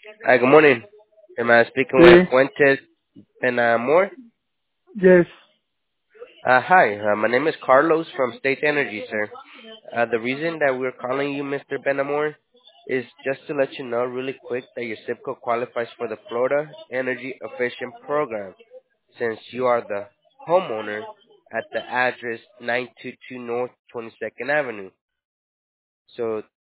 Hi, good morning. Am I speaking with Sí, Fuentes Benamor? yes. Hi, my name is Carlos from State Energy, sir. The reason that we're calling you, Mr. Benamor, is just to let you know really quick that your zip code qualifies for the Florida Energy Efficient Program, since you are the homeowner at the address 922 North 22nd Avenue. So